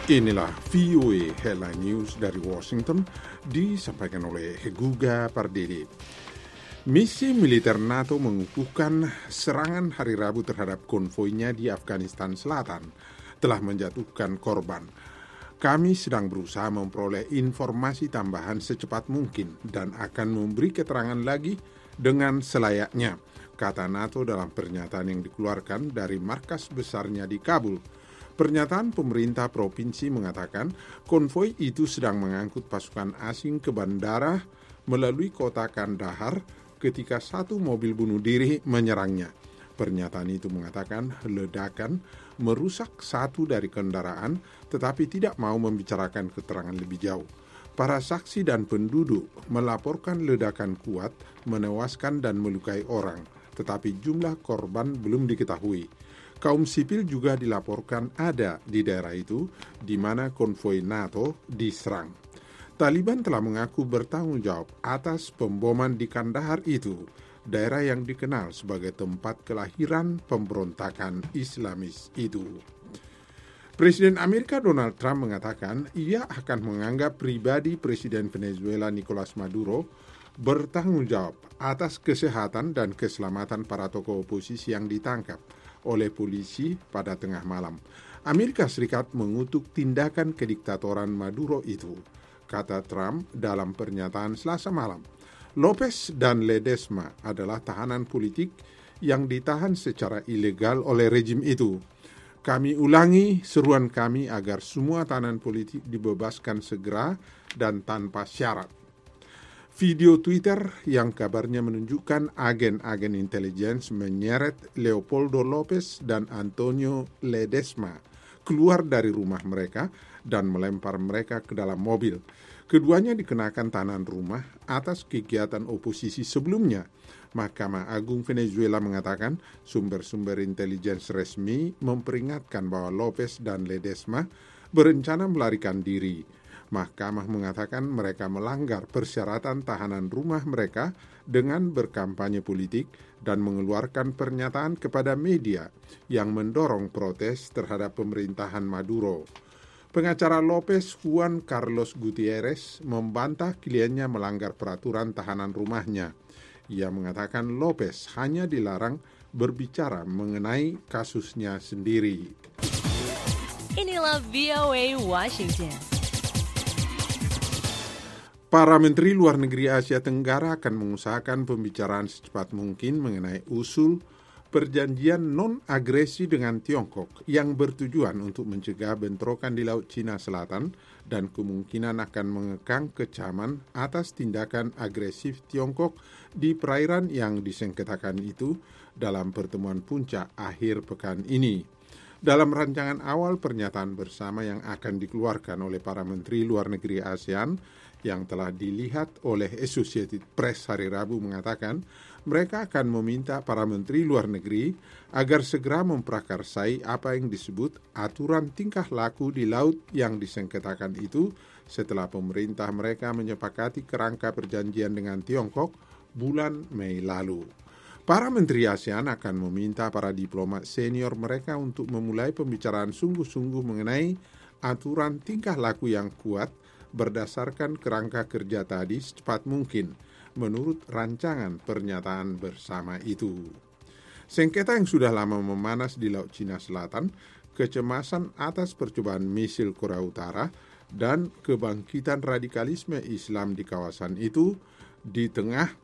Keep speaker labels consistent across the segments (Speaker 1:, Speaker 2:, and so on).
Speaker 1: Inilah VOA Headline News dari Washington, disampaikan oleh Guga Pardede. Misi militer NATO mengukuhkan serangan hari Rabu terhadap konvoinya di Afghanistan Selatan telah menjatuhkan korban. Kami sedang berusaha memperoleh informasi tambahan secepat mungkin dan akan memberi keterangan lagi dengan selayaknya, kata NATO dalam pernyataan yang dikeluarkan dari markas besarnya di Kabul. Pernyataan pemerintah provinsi mengatakan konvoi itu sedang mengangkut pasukan asing ke bandara melalui kota Kandahar ketika satu mobil bunuh diri menyerangnya. Pernyataan itu mengatakan ledakan merusak satu dari kendaraan tetapi tidak mau membicarakan keterangan lebih jauh. Para saksi dan penduduk melaporkan ledakan kuat menewaskan dan melukai orang, tetapi jumlah korban belum diketahui. Kaum sipil juga dilaporkan ada di daerah itu di mana konvoi NATO diserang. Taliban telah mengaku bertanggung jawab atas pemboman di Kandahar itu, daerah yang dikenal sebagai tempat kelahiran pemberontakan Islamis itu. Presiden Amerika Donald Trump mengatakan ia akan menganggap pribadi Presiden Venezuela Nicolas Maduro bertanggung jawab atas kesehatan dan keselamatan para tokoh oposisi yang ditangkap oleh polisi pada tengah malam. Amerika Serikat mengutuk tindakan kediktatoran Maduro itu, kata Trump dalam pernyataan Selasa malam. Lopez dan Ledesma adalah tahanan politik yang ditahan secara ilegal oleh rejim itu. Kami ulangi seruan kami agar semua tahanan politik dibebaskan segera dan tanpa syarat. Video Twitter yang kabarnya menunjukkan agen-agen intelijen menyeret Leopoldo Lopez dan Antonio Ledesma keluar dari rumah mereka dan melempar mereka ke dalam mobil. Keduanya dikenakan tahanan rumah atas kegiatan oposisi sebelumnya. Mahkamah Agung Venezuela mengatakan sumber-sumber intelijen resmi memperingatkan bahwa Lopez dan Ledesma berencana melarikan diri. Mahkamah mengatakan mereka melanggar persyaratan tahanan rumah mereka dengan berkampanye politik dan mengeluarkan pernyataan kepada media yang mendorong protes terhadap pemerintahan Maduro. Pengacara Lopez, Juan Carlos Gutierrez, membantah kliennya melanggar peraturan tahanan rumahnya. Ia mengatakan Lopez hanya dilarang berbicara mengenai kasusnya sendiri.
Speaker 2: Inilah VOA Washington.
Speaker 1: Para Menteri Luar Negeri Asia Tenggara akan mengusahakan pembicaraan secepat mungkin mengenai usul perjanjian non-agresi dengan Tiongkok yang bertujuan untuk mencegah bentrokan di Laut Cina Selatan dan kemungkinan akan mengekang kecaman atas tindakan agresif Tiongkok di perairan yang disengketakan itu dalam pertemuan puncak akhir pekan ini. Dalam rancangan awal pernyataan bersama yang akan dikeluarkan oleh para Menteri Luar Negeri ASEAN, yang telah dilihat oleh Associated Press hari Rabu mengatakan mereka akan meminta para menteri luar negeri agar segera memprakarsai apa yang disebut aturan tingkah laku di laut yang disengketakan itu setelah pemerintah mereka menyepakati kerangka perjanjian dengan Tiongkok bulan Mei lalu. Para menteri ASEAN akan meminta para diplomat senior mereka untuk memulai pembicaraan sungguh-sungguh mengenai aturan tingkah laku yang kuat berdasarkan kerangka kerja tadi secepat mungkin, menurut rancangan pernyataan bersama itu. Sengketa yang sudah lama memanas di Laut Cina Selatan, kecemasan atas percobaan misil Korea Utara, dan kebangkitan radikalisme Islam di kawasan itu di tengah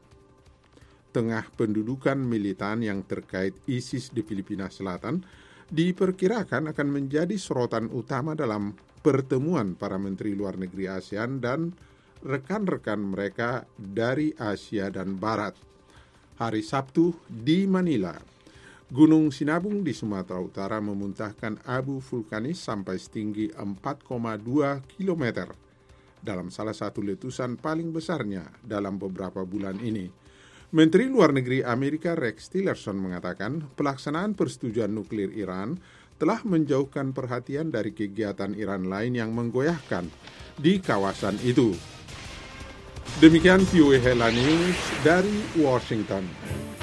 Speaker 1: pendudukan militan yang terkait ISIS di Filipina Selatan, diperkirakan akan menjadi sorotan utama dalam pertemuan para menteri luar negeri ASEAN dan rekan-rekan mereka dari Asia dan Barat. Hari Sabtu di Manila, Gunung Sinabung di Sumatera Utara memuntahkan abu vulkanis sampai setinggi 4,2 km dalam salah satu letusan paling besarnya dalam beberapa bulan ini. Menteri Luar Negeri Amerika Rex Tillerson mengatakan pelaksanaan persetujuan nuklir Iran telah menjauhkan perhatian dari kegiatan Iran lain yang menggoyahkan di kawasan itu. Demikian VOA Headline News dari Washington.